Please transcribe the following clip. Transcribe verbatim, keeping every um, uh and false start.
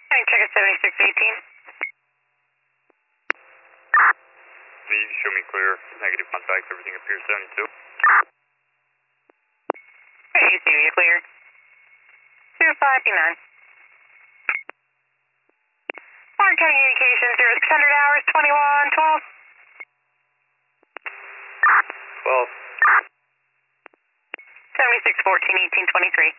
Can you check at seventy-six eighteen? You can show me clear, negative contacts, everything appears seventy-two. Hey, you see me clear. two five nine. Warren County Communications, zero six hundred hours, twenty-one twelve. twelve. seventy-six fourteen eighteen twenty-three.